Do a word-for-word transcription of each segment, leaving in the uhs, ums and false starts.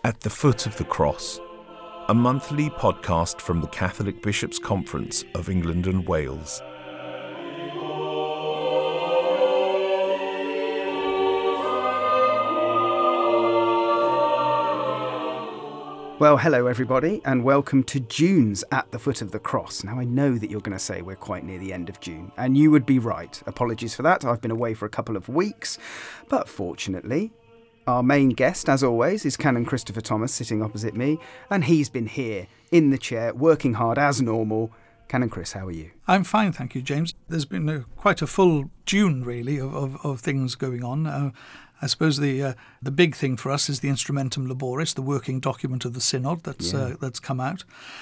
At the Foot of the Cross, a monthly podcast from the Catholic Bishops' Conference of England and Wales. Well, hello everybody, and welcome to June's At the Foot of the Cross. Now, I know that you're going to say we're quite near the end of June, and you would be right. Apologies for that. I've been away for a couple of weeks, but fortunately, our main guest, as always, is Canon Christopher Thomas sitting opposite me, and he's been here in the chair, working hard as normal. Canon Chris, how are you? I'm fine, thank you, James. There's been a, quite a full June, really, of, of, of things going on. Uh, I suppose the uh, the big thing for us is the Instrumentum Laboris, the working document of the Synod that's yeah. uh, that's come out,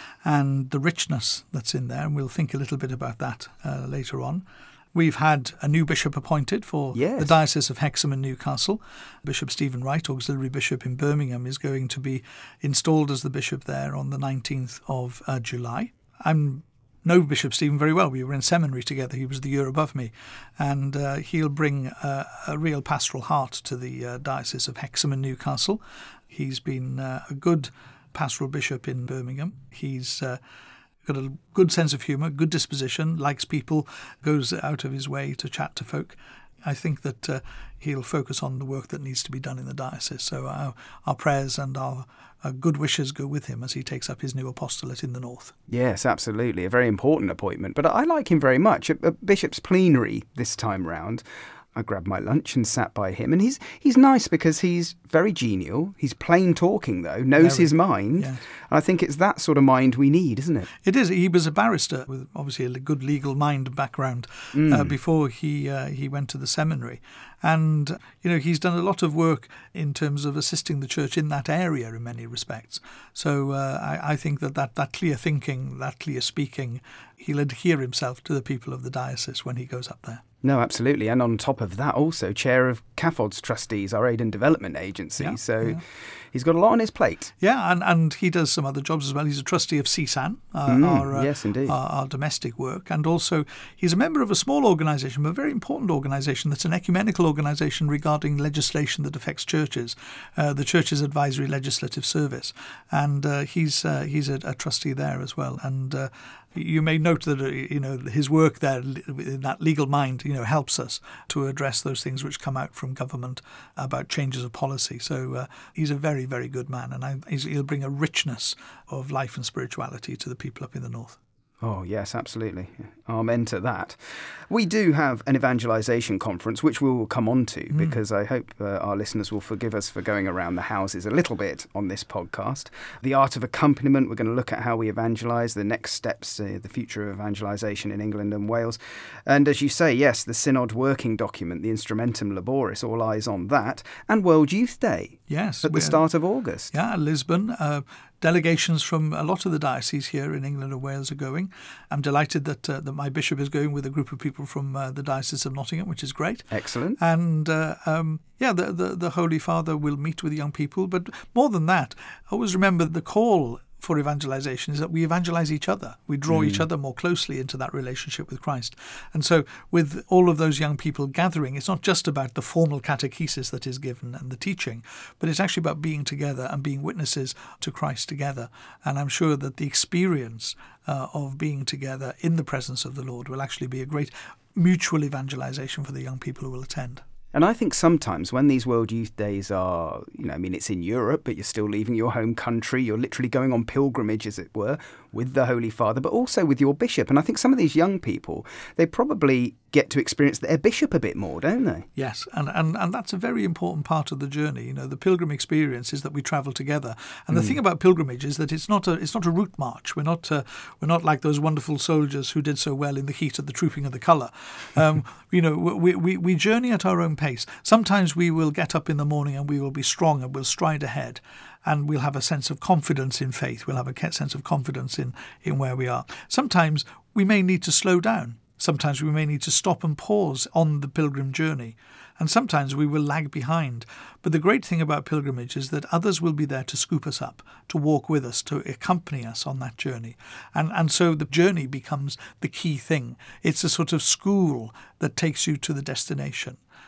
and the richness that's in there, and we'll think a little bit about that uh, later on. We've had a new bishop appointed for yes. the Diocese of Hexham and Newcastle. Bishop Stephen Wright, auxiliary bishop in Birmingham, is going to be installed as the bishop there on the nineteenth of uh, July. I'm know Bishop Stephen very well. We were in seminary together. He was the year above me. And uh, he'll bring uh, a real pastoral heart to the uh, Diocese of Hexham and Newcastle. He's been uh, a good pastoral bishop in Birmingham. He's uh, got a good sense of humour, good disposition, likes people, goes out of his way to chat to folk. I think that uh, he'll focus on the work that needs to be done in the diocese. So our, our prayers and our, our good wishes go with him as he takes up his new apostolate in the north. Yes, absolutely. A very important appointment. But I like him very much. At, at Bishop's Plenary this time round, I grabbed my lunch and sat by him. And he's he's nice because he's very genial. He's plain talking, though, knows very, his mind. Yes. And I think it's that sort of mind we need, isn't it? It is. He was a barrister with obviously a good legal mind background mm. uh, before he uh, he went to the seminary. And, you know, he's done a lot of work in terms of assisting the church in that area in many respects. So uh, I, I think that, that that clear thinking, that clear speaking, he'll adhere himself to the people of the diocese when he goes up there. No, absolutely. And on top of that, also chair of C A F O D's Trustees, our aid and development agency. Yeah, so yeah. he's got a lot on his plate. Yeah, and, and he does some other jobs as well. He's a trustee of C S A N, uh, mm, our, uh, yes, indeed. Our, our domestic work. And also he's a member of a small organisation, but a very important organisation that's an ecumenical organisation regarding legislation that affects churches, uh, the Church's Advisory Legislative Service. And uh, he's uh, he's a, a trustee there as well. And uh, you may note that, uh, you know, his work there in that legal mind, you know, helps us to address those things which come out from government about changes of policy. So uh, he's a very, very good man, and I, he's, he'll bring a richness of life and spirituality to the people up in the north. Oh, yes, absolutely. Amen to that. We do have an evangelisation conference, which we will come on to, mm. because I hope uh, our listeners will forgive us for going around the houses a little bit on this podcast. The art of accompaniment, we're going to look at how we evangelise, the next steps, uh, the future of evangelisation in England and Wales. And as you say, yes, the Synod working document, the Instrumentum Laboris, all eyes on that, and World Youth Day. Yes. At the start of August. Yeah, Lisbon. Uh, delegations from a lot of the dioceses here in England and Wales are going. I'm delighted that uh, that my bishop is going with a group of people from uh, the Diocese of Nottingham, which is great. Excellent. And uh, um, yeah, the, the the Holy Father will meet with young people. But more than that, always remember the call for evangelization is that we evangelize each other. We draw mm. each other more closely into that relationship with Christ. And so with all of those young people gathering, it's not just about the formal catechesis that is given and the teaching, but it's actually about being together and being witnesses to Christ together. And I'm sure that the experience uh, of being together in the presence of the Lord will actually be a great mutual evangelization for the young people who will attend. And I think sometimes when these World Youth Days are, you know, I mean, it's in Europe, but you're still leaving your home country. You're literally going on pilgrimage, as it were, with the Holy Father, but also with your bishop. And I think some of these young people, they probably get to experience their bishop a bit more, don't they? Yes, and, and, and that's a very important part of the journey. You know, the pilgrim experience is that we travel together. And the mm. thing about pilgrimage is that it's not a it's not a route march. We're not uh, we're not like those wonderful soldiers who did so well in the heat of the trooping of the colour. Um, you know, we, we we journey at our own pace. Sometimes we will get up in the morning and we will be strong and we'll stride ahead. And we'll have a sense of confidence in faith. We'll have a sense of confidence in, in where we are. Sometimes we may need to slow down. Sometimes we may need to stop and pause on the pilgrim journey. And sometimes we will lag behind. But the great thing about pilgrimage is that others will be there to scoop us up, to walk with us, to accompany us on that journey. And and so the journey becomes the key thing. It's a sort of school that takes you to the destination.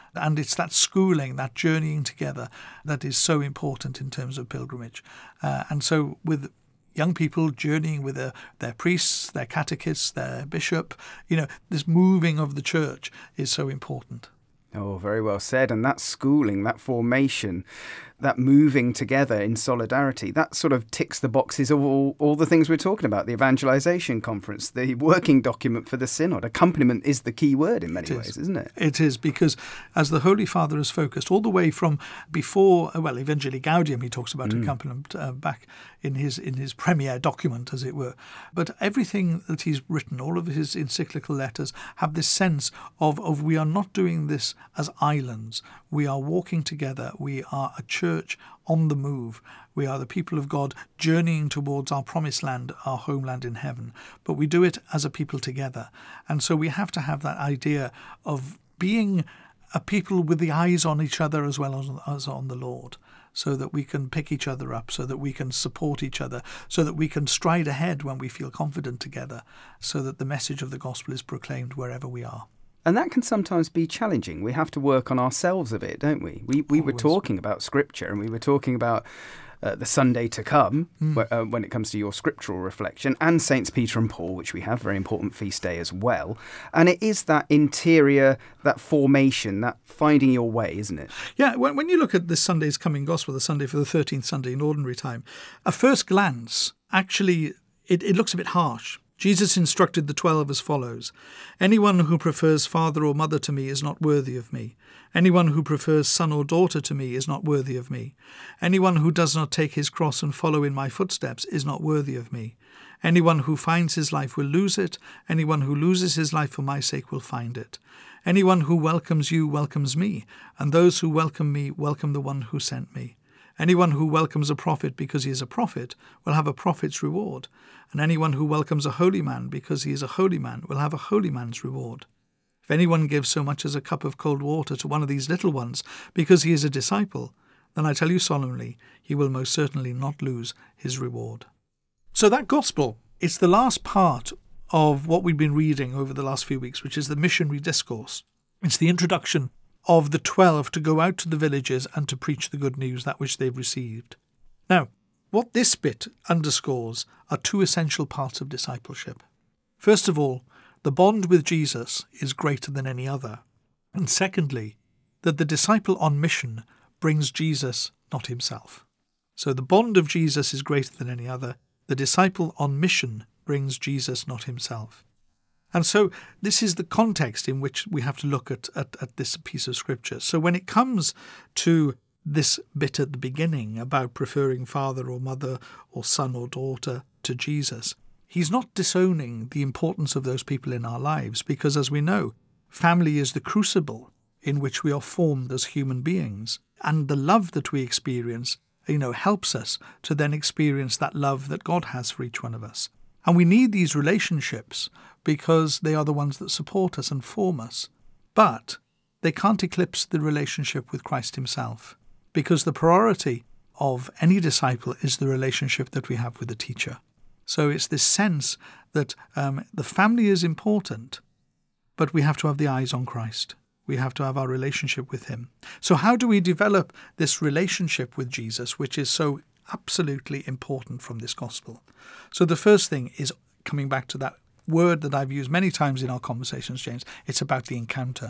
And it's that schooling, that journeying together that is so important in terms of pilgrimage. Uh, and so with young people journeying with their, their priests, their catechists, their bishop, you know, this moving of the church is so important. Oh, very well said. And that schooling, that formation, that moving together in solidarity, that sort of ticks the boxes of all, all the things we're talking about. The evangelization conference, the working document for the synod. Accompaniment is the key word in many ways, isn't it? It is, because as the Holy Father has focused all the way from before, well, Evangelii Gaudium, he talks about mm. accompaniment uh, back in his in his premier document, as it were. But everything that he's written, all of his encyclical letters, have this sense of, of we are not doing this as islands. We are walking together. We are a church on the move. We are the people of God journeying towards our promised land, our homeland in heaven. But we do it as a people together. And so we have to have that idea of being a people with the eyes on each other as well as, as on the Lord, so that we can pick each other up, so that we can support each other, so that we can stride ahead when we feel confident together, so that the message of the gospel is proclaimed wherever we are. And that can sometimes be challenging. We have to work on ourselves a bit, don't we? We we Always. were talking about Scripture, and we were talking about uh, the Sunday to come, mm. where, uh, when it comes to your scriptural reflection, and Saints Peter and Paul, which we have, very important feast day as well. And it is that interior, that formation, that finding your way, isn't it? Yeah, when, when you look at this Sunday's coming gospel, the Sunday for the thirteenth Sunday in Ordinary Time, at first glance, actually, it, it looks a bit harsh. Jesus instructed the twelve as follows: "Anyone who prefers father or mother to me is not worthy of me. Anyone who prefers son or daughter to me is not worthy of me. Anyone who does not take his cross and follow in my footsteps is not worthy of me. Anyone who finds his life will lose it. Anyone who loses his life for my sake will find it. Anyone who welcomes you welcomes me, and those who welcome me welcome the one who sent me. Anyone who welcomes a prophet because he is a prophet will have a prophet's reward, and anyone who welcomes a holy man because he is a holy man will have a holy man's reward. If anyone gives so much as a cup of cold water to one of these little ones because he is a disciple, then I tell you solemnly, he will most certainly not lose his reward." So that gospel, it's the last part of what we've been reading over the last few weeks, which is the missionary discourse. It's the introduction of the twelve to go out to the villages and to preach the good news, that which they've received. Now, what this bit underscores are two essential parts of discipleship. First of all, the bond with Jesus is greater than any other. And secondly, that the disciple on mission brings Jesus, not himself. So the bond of Jesus is greater than any other. The disciple on mission brings Jesus, not himself. And so this is the context in which we have to look at, at, at this piece of scripture. So when it comes to this bit at the beginning about preferring father or mother or son or daughter to Jesus, he's not disowning the importance of those people in our lives, because as we know, family is the crucible in which we are formed as human beings. And the love that we experience, you know, helps us to then experience that love that God has for each one of us. And we need these relationships because they are the ones that support us and form us. But they can't eclipse the relationship with Christ himself, because the priority of any disciple is the relationship that we have with the teacher. So it's this sense that um, the family is important, but we have to have the eyes on Christ. We have to have our relationship with him. So how do we develop this relationship with Jesus, which is so absolutely important from this gospel? So the first thing is coming back to that word that I've used many times in our conversations, James. It's about the encounter.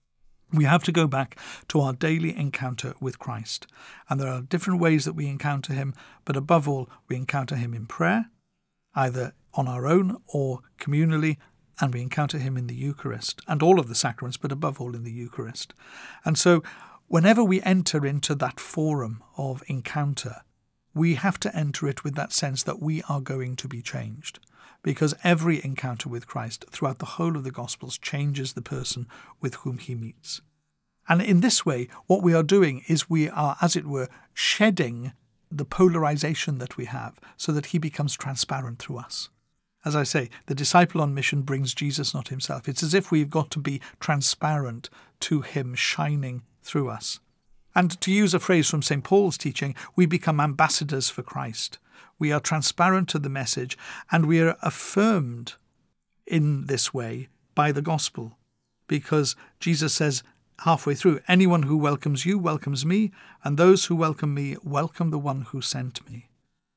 We have to go back to our daily encounter with Christ. And there are different ways that we encounter him, but above all, we encounter him in prayer, either on our own or communally, and we encounter him in the Eucharist and all of the sacraments, but above all in the Eucharist. And so whenever we enter into that forum of encounter, we have to enter it with that sense that we are going to be changed, because every encounter with Christ throughout the whole of the Gospels changes the person with whom he meets. And in this way, what we are doing is we are, as it were, shedding the polarization that we have so that he becomes transparent through us. As I say, the disciple on mission brings Jesus, not himself. It's as if we've got to be transparent to him, shining through us. And to use a phrase from Saint Paul's teaching, we become ambassadors for Christ. We are transparent to the message, and we are affirmed in this way by the gospel, because Jesus says, halfway through, anyone who welcomes you welcomes me, and those who welcome me welcome the one who sent me.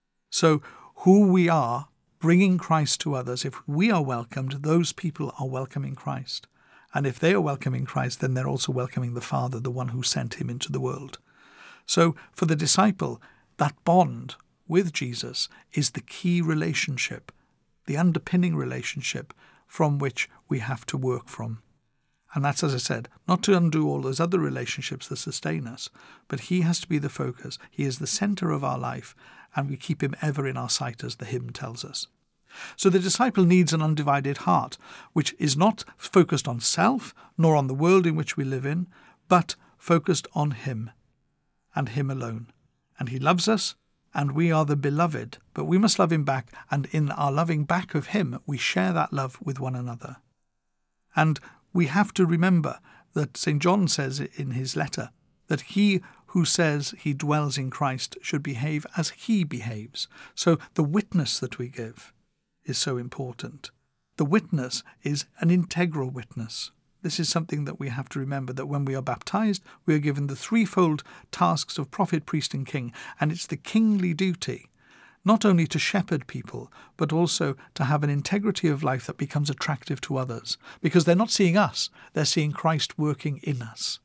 So who we are, bringing Christ to others, if we are welcomed, those people are welcoming Christ. And if they are welcoming Christ, then they're also welcoming the Father, the one who sent him into the world. So for the disciple, that bond with Jesus is the key relationship, the underpinning relationship from which we have to work from. And that's, as I said, not to undo all those other relationships that sustain us, but he has to be the focus. He is the centre of our life, and we keep him ever in our sight, as the hymn tells us. So the disciple needs an undivided heart, which is not focused on self, nor on the world in which we live in, but focused on him, and him alone. And he loves us, and we are the beloved, but we must love him back, and in our loving back of him, we share that love with one another. And we have to remember that Saint John says in his letter that he who says he dwells in Christ should behave as he behaves. So the witness that we give is so important. The witness is an integral witness. This is something that we have to remember, that when we are baptized, we are given the threefold tasks of prophet, priest and king, and it's the kingly duty not only to shepherd people, but also to have an integrity of life that becomes attractive to others, because they're not seeing us, they're seeing Christ working in us.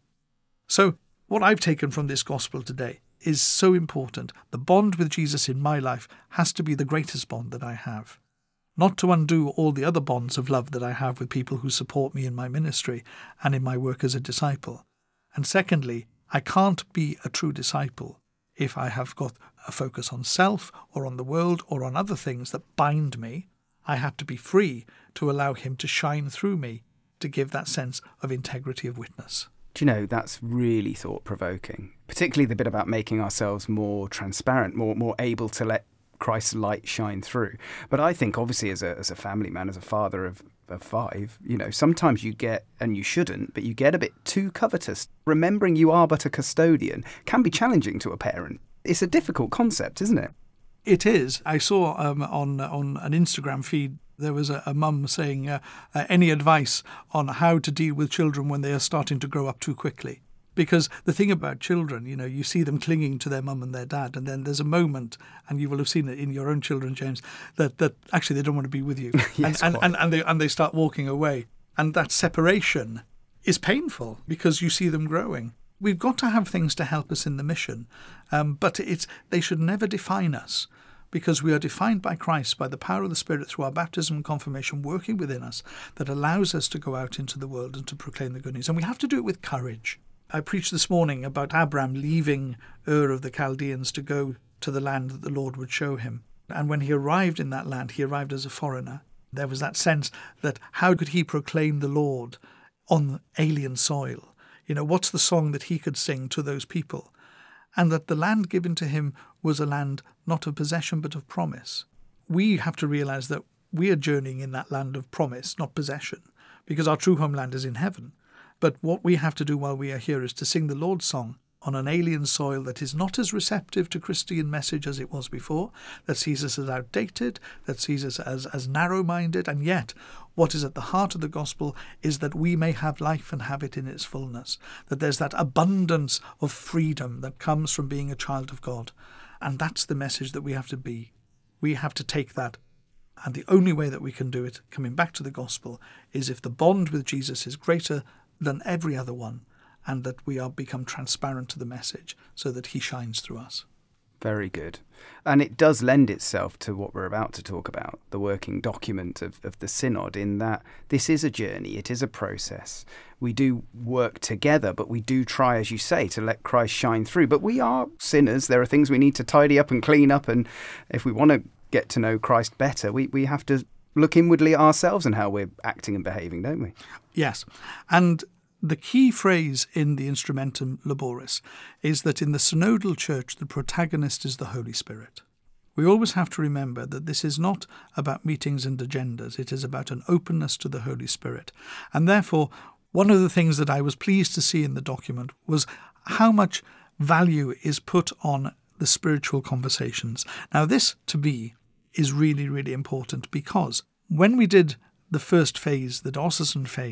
So what I've taken from this gospel today is so important. The bond with Jesus in my life has to be the greatest bond that I have. Not to undo all the other bonds of love that I have with people who support me in my ministry and in my work as a disciple. And secondly, I can't be a true disciple if I have got a focus on self or on the world or on other things that bind me. I have to be free to allow him to shine through me, to give that sense of integrity of witness. Do you know, that's really thought-provoking, particularly the bit about making ourselves more transparent, more more able to let Christ's light shine through. But I think, obviously, as a as a family man, as a father of, of five, you know, sometimes you get, and you shouldn't, but you get a bit too covetous. Remembering you are but a custodian can be challenging to a parent. It's a difficult concept, isn't it? It is. I saw um, on on an Instagram feed, there was a, a mum saying, uh, uh, any advice on how to deal with children when they are starting to grow up too quickly? Because the thing about children, you know, you see them clinging to their mum and their dad, and then there's a moment, and you will have seen it in your own children, James, that, that actually they don't want to be with you. Yes, and, and, and, and, they, and they start walking away. And that separation is painful because you see them growing. We've got to have things to help us in the mission, um, but it's they should never define us, because we are defined by Christ, by the power of the Spirit through our baptism and confirmation working within us, that allows us to go out into the world and to proclaim the good news. And we have to do it with courage. I preached this morning about Abraham leaving Ur of the Chaldeans to go to the land that the Lord would show him. And when he arrived in that land, he arrived as a foreigner. There was that sense that how could he proclaim the Lord on alien soil? You know, what's the song that he could sing to those people? And that the land given to him was a land not of possession but of promise. We have to realise that we are journeying in that land of promise, not possession, because our true homeland is in heaven. But what we have to do while we are here is to sing the Lord's song on an alien soil that is not as receptive to Christian message as it was before, that sees us as outdated, that sees us as, as narrow-minded, and yet what is at the heart of the gospel is that we may have life and have it in its fullness, that there's that abundance of freedom that comes from being a child of God. And that's the message that we have to be. We have to take that. And the only way that we can do it, coming back to the gospel, is if the bond with Jesus is greater than every other one, and that we are become transparent to the message so that he shines through us. Very good. And it does lend itself to what we're about to talk about, the working document of, of the Synod, in that this is a journey, it is a process. We do work together, but we do try, as you say, to let Christ shine through. But we are sinners. There are things we need to tidy up and clean up. And if we want to get to know Christ better, we, we have to look inwardly at ourselves and how we're acting and behaving, don't we? Yes. And the key phrase in the Instrumentum Laboris is that in the synodal church, the protagonist is the Holy Spirit. We always have to remember that this is not about meetings and agendas. It is about an openness to the Holy Spirit. And therefore, one of the things that I was pleased to see in the document was how much value is put on the spiritual conversations. Now, this, to me, is really, really important, because when we did the first phase, the diocesan phase,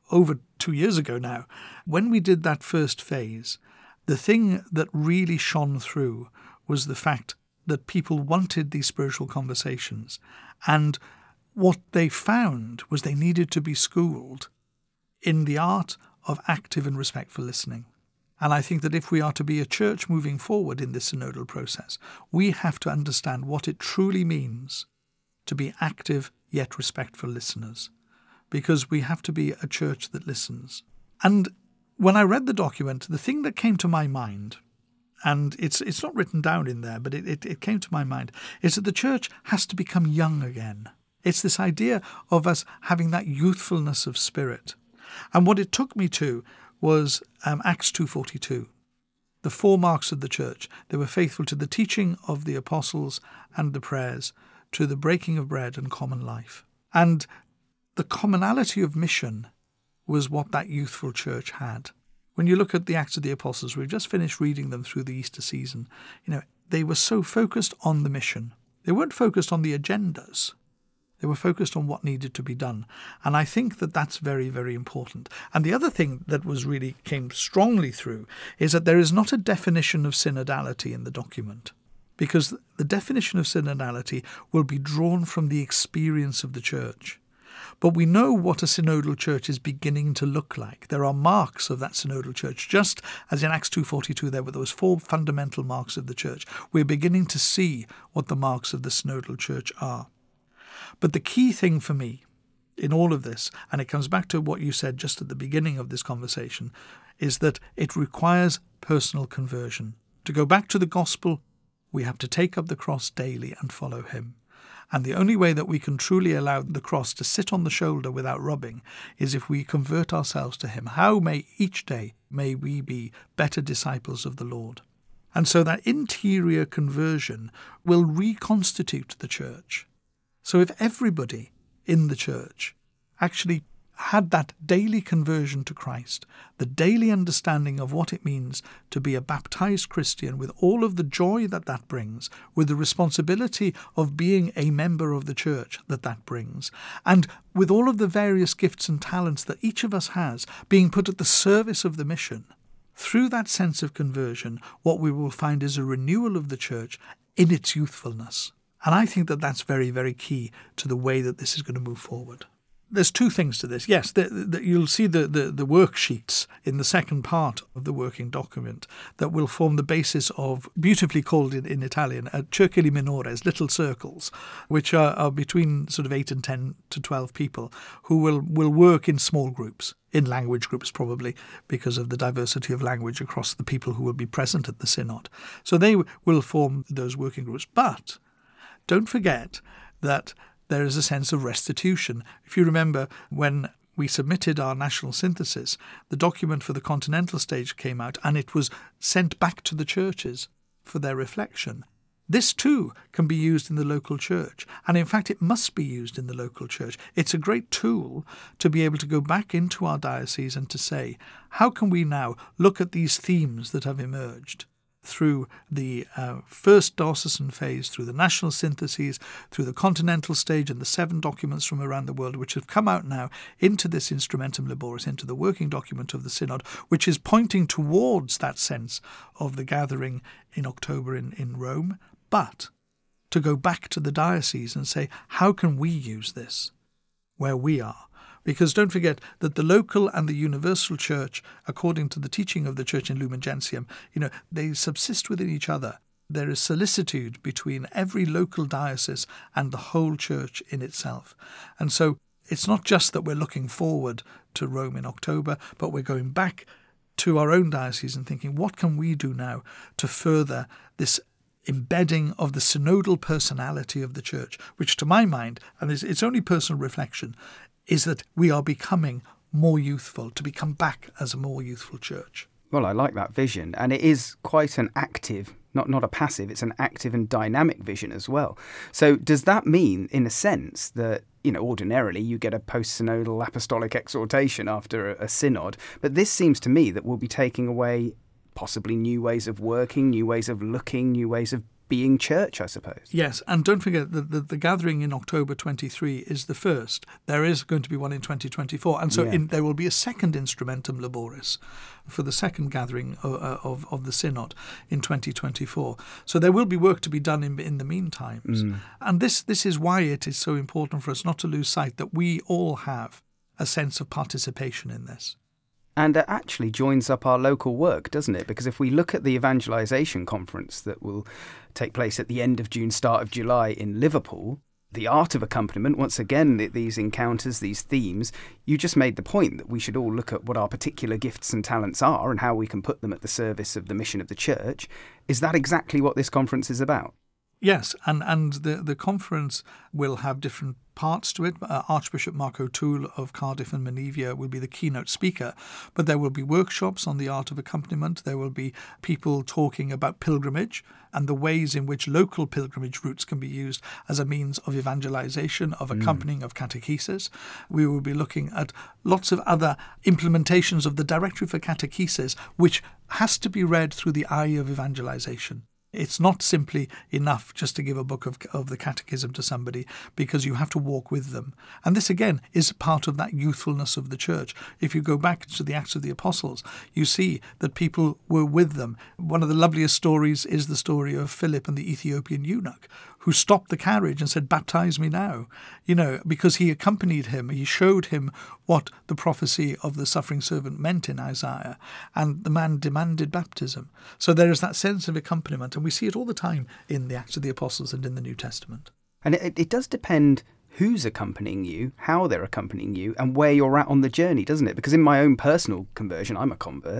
over two years ago now, when we did that first phase, the thing that really shone through was the fact that people wanted these spiritual conversations. And what they found was they needed to be schooled in the art of active and respectful listening. And I think that if we are to be a church moving forward in this synodal process, we have to understand what it truly means to be active yet respectful listeners, because we have to be a church that listens. And when I read the document, the thing that came to my mind, and it's it's not written down in there, but it, it, it came to my mind, is that the church has to become young again. It's this idea of us having that youthfulness of spirit. And what it took me to was um, Acts two forty-two, the four marks of the church. They were faithful to the teaching of the apostles and the prayers, to the breaking of bread and common life. And the commonality of mission was what that youthful church had. When you look at the Acts of the Apostles, we've just finished reading them through the Easter season, you know, they were so focused on the mission. They weren't focused on the agendas. They were focused on what needed to be done. And I think that that's very, very important. And the other thing that was really came strongly through is that there is not a definition of synodality in the document, because the definition of synodality will be drawn from the experience of the church. But we know what a synodal church is beginning to look like. There are marks of that synodal church. Just as in Acts two forty-two there were those four fundamental marks of the church, we're beginning to see what the marks of the synodal church are. But the key thing for me in all of this, and it comes back to what you said just at the beginning of this conversation, is that it requires personal conversion. To go back to the gospel, we have to take up the cross daily and follow him. And the only way that we can truly allow the cross to sit on the shoulder without rubbing is if we convert ourselves to him. How may each day may we be better disciples of the Lord? And so that interior conversion will reconstitute the church. So if everybody in the church actually had that daily conversion to Christ, the daily understanding of what it means to be a baptized Christian, with all of the joy that that brings, with the responsibility of being a member of the church that that brings, and with all of the various gifts and talents that each of us has being put at the service of the mission, through that sense of conversion, what we will find is a renewal of the church in its youthfulness. And I think that that's very, very key to the way that this is going to move forward. There's two things to this. Yes, the, the, you'll see the, the, the worksheets in the second part of the working document that will form the basis of, beautifully called in, in Italian, uh, cerchili minores, little circles, which are, are between sort of eight and ten to twelve people who will, will work in small groups, in language groups probably, because of the diversity of language across the people who will be present at the synod. So they will form those working groups. But don't forget that there is a sense of restitution. If you remember, when we submitted our national synthesis, the document for the continental stage came out and it was sent back to the churches for their reflection. This too can be used in the local church, and in fact it must be used in the local church. It's a great tool to be able to go back into our diocese and to say, how can we now look at these themes that have emerged through the uh, first diocesan phase, through the national syntheses, through the continental stage and the seven documents from around the world which have come out now into this Instrumentum Laboris, into the working document of the Synod, which is pointing towards that sense of the gathering in October in, in Rome, but to go back to the diocese and say, how can we use this where we are? Because don't forget that the local and the universal church, according to the teaching of the church in Lumen Gentium, you know, they subsist within each other. There is solicitude between every local diocese and the whole church in itself. And so it's not just that we're looking forward to Rome in October, but we're going back to our own diocese and thinking, what can we do now to further this embedding of the synodal personality of the church, which to my mind, and it's, it's only personal reflection, is that we are becoming more youthful, to become back as a more youthful church. Well, I like that vision. And it is quite an active, not, not a passive, it's an active and dynamic vision as well. So does that mean, in a sense, that, you know, ordinarily you get a post-synodal apostolic exhortation after a, a synod, but this seems to me that we'll be taking away possibly new ways of working, new ways of looking, new ways of being church, I suppose. Yes, and don't forget that the, the gathering in October twenty-three is the first. There is going to be one in twenty twenty-four, and so Yeah. in, there will be a second Instrumentum Laboris for the second gathering of, of, of the Synod in twenty twenty-four. So there will be work to be done in, in the meantime. Mm. And this, this is why it is so important for us not to lose sight that we all have a sense of participation in this. And it actually joins up our local work, doesn't it? Because if we look at the evangelisation conference that will take place at the end of June, start of July in Liverpool, the art of accompaniment, once again, th- these encounters, these themes, you just made the point that we should all look at what our particular gifts and talents are and how we can put them at the service of the mission of the church. Is that exactly what this conference is about? Yes, and, and the, the conference will have different parts to it. Uh, Archbishop Mark O'Toole of Cardiff and Menevia will be the keynote speaker, but there will be workshops on the art of accompaniment. There will be people talking about pilgrimage and the ways in which local pilgrimage routes can be used as a means of evangelization, of accompanying, mm. of catechesis. We will be looking at lots of other implementations of the Directory for Catechesis, which has to be read through the eye of evangelization. It's not simply enough just to give a book of, of the catechism to somebody, because you have to walk with them. And this, again, is part of that youthfulness of the church. If you go back to the Acts of the Apostles, you see that people were with them. One of the loveliest stories is the story of Philip and the Ethiopian eunuch, who stopped the carriage and said, "Baptize me now," you know, because he accompanied him. He showed him what the prophecy of the suffering servant meant in Isaiah, and the man demanded baptism. So there is that sense of accompaniment, and we see it all the time in the Acts of the Apostles and in the New Testament. And it, it does depend who's accompanying you, how they're accompanying you, and where you're at on the journey, doesn't it? Because in my own personal conversion, I'm a convert,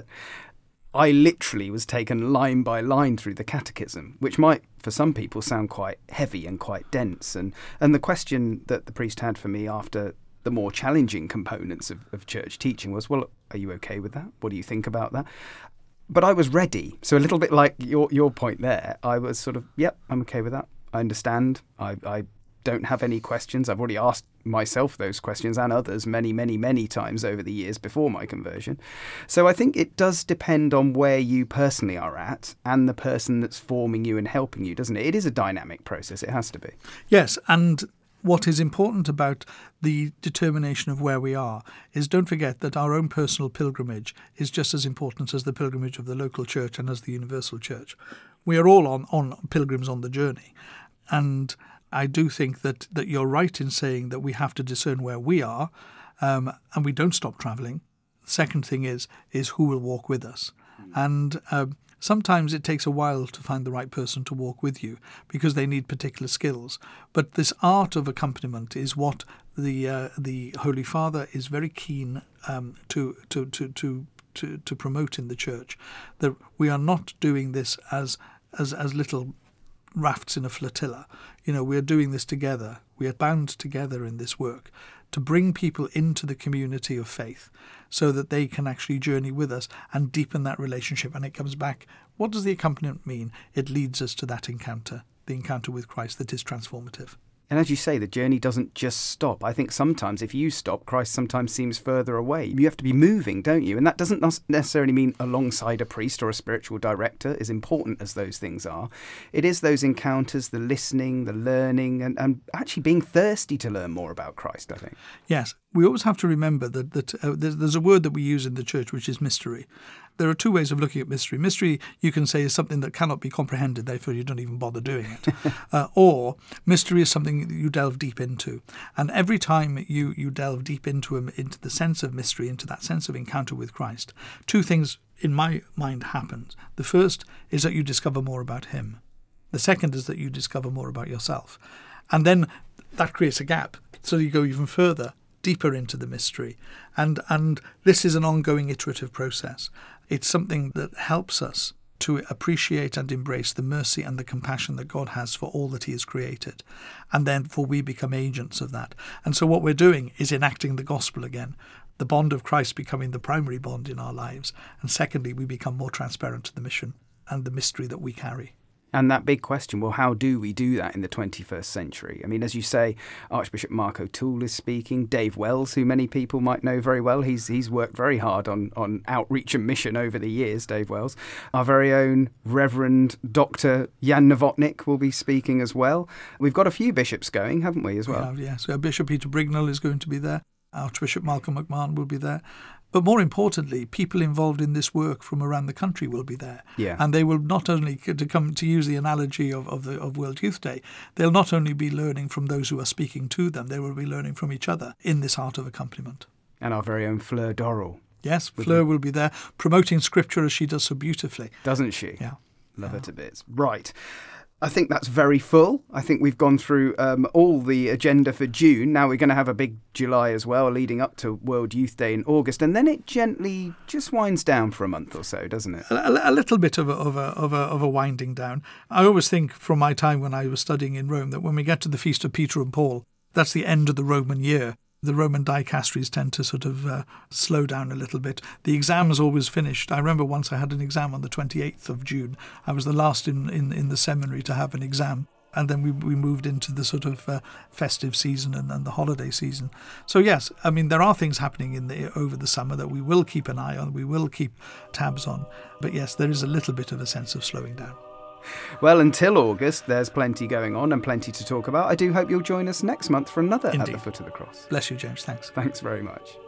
I literally was taken line by line through the catechism, which might, for some people, sound quite heavy and quite dense. And, and the question that the priest had for me after the more challenging components of, of church teaching was, well, are you okay with that? What do you think about that? But I was ready. So a little bit like your your point there, I was sort of, yep, I'm okay with that. I understand. I, I don't have any questions. I've already asked myself those questions and others many, many, many times over the years before my conversion. So I think it does depend on where you personally are at and the person that's forming you and helping you, doesn't it? It is a dynamic process. It has to be. Yes, and what is important about the determination of where we are is, don't forget that our own personal pilgrimage is just as important as the pilgrimage of the local church and as the universal church. We are all on, on pilgrims on the journey. And I do think that, that you're right in saying that we have to discern where we are, um, and we don't stop travelling. The second thing is is who will walk with us. And um, sometimes it takes a while to find the right person to walk with you because they need particular skills. But this art of accompaniment is what the uh, the Holy Father is very keen um, to, to, to, to, to, to promote in the church, that we are not doing this as as, as little rafts in a flotilla. You know, we are doing this together. We are bound together in this work to bring people into the community of faith so that they can actually journey with us and deepen that relationship. And it comes back, what does the accompaniment mean? It leads us to that encounter, the encounter with Christ that is transformative. And as you say, the journey doesn't just stop. I think sometimes if you stop, Christ sometimes seems further away. You have to be moving, don't you? And that doesn't necessarily mean alongside a priest or a spiritual director, as important as those things are. It is those encounters, the listening, the learning, and, and actually being thirsty to learn more about Christ, I think. Yes, we always have to remember that, that uh, there's, there's a word that we use in the church, which is mystery. There are two ways of looking at mystery. Mystery, you can say, is something that cannot be comprehended, therefore you don't even bother doing it. uh, or mystery is something that you delve deep into. And every time you, you delve deep into him, into the sense of mystery, into that sense of encounter with Christ, two things in my mind happen. The first is that you discover more about him. The second is that you discover more about yourself. And then that creates a gap. So you go even further, deeper into the mystery. And and this is an ongoing iterative process. It's something that helps us to appreciate and embrace the mercy and the compassion that God has for all that he has created. And then for we become agents of that. And so what we're doing is enacting the gospel again, the bond of Christ becoming the primary bond in our lives. And secondly, we become more transparent to the mission and the mystery that we carry. And that big question, well, how do we do that in the twenty-first century? I mean, as you say, Archbishop Mark O'Toole is speaking. Dave Wells, who many people might know very well, he's he's worked very hard on, on outreach and mission over the years, Dave Wells. Our very own Reverend Doctor Jan Novotny will be speaking as well. We've got a few bishops going, haven't we, as well? We have, yes. So Bishop Peter Brignall is going to be there. Archbishop Malcolm McMahon will be there. But more importantly, people involved in this work from around the country will be there. Yeah. And they will not only, to come to use the analogy of, of, the, of World Youth Day, they'll not only be learning from those who are speaking to them, they will be learning from each other in this art of accompaniment. And our very own Fleur Dorrell. Yes, Fleur will be there, promoting scripture as she does so beautifully. Doesn't she? Yeah. Love yeah. her to bits. Right. I think that's very full. I think we've gone through um, all the agenda for June. Now we're going to have a big July as well, leading up to World Youth Day in August. And then it gently just winds down for a month or so, doesn't it? A, a little bit of a, of, a, of, a, of a winding down. I always think from my time when I was studying in Rome that when we get to the Feast of Peter and Paul, that's the end of the Roman year. The Roman dicasteries tend to sort of uh, slow down a little bit. The exam's always finished. I remember once I had an exam on the twenty-eighth of June. I was the last in, in, in the seminary to have an exam. And then we we moved into the sort of uh, festive season and, and the holiday season. So yes, I mean, there are things happening in the over the summer that we will keep an eye on, we will keep tabs on. But yes, there is a little bit of a sense of slowing down. Well, until August, there's plenty going on and plenty to talk about. I do hope you'll join us next month for another Indeed. At the Foot of the Cross. Bless you, James. Thanks. Thanks very much.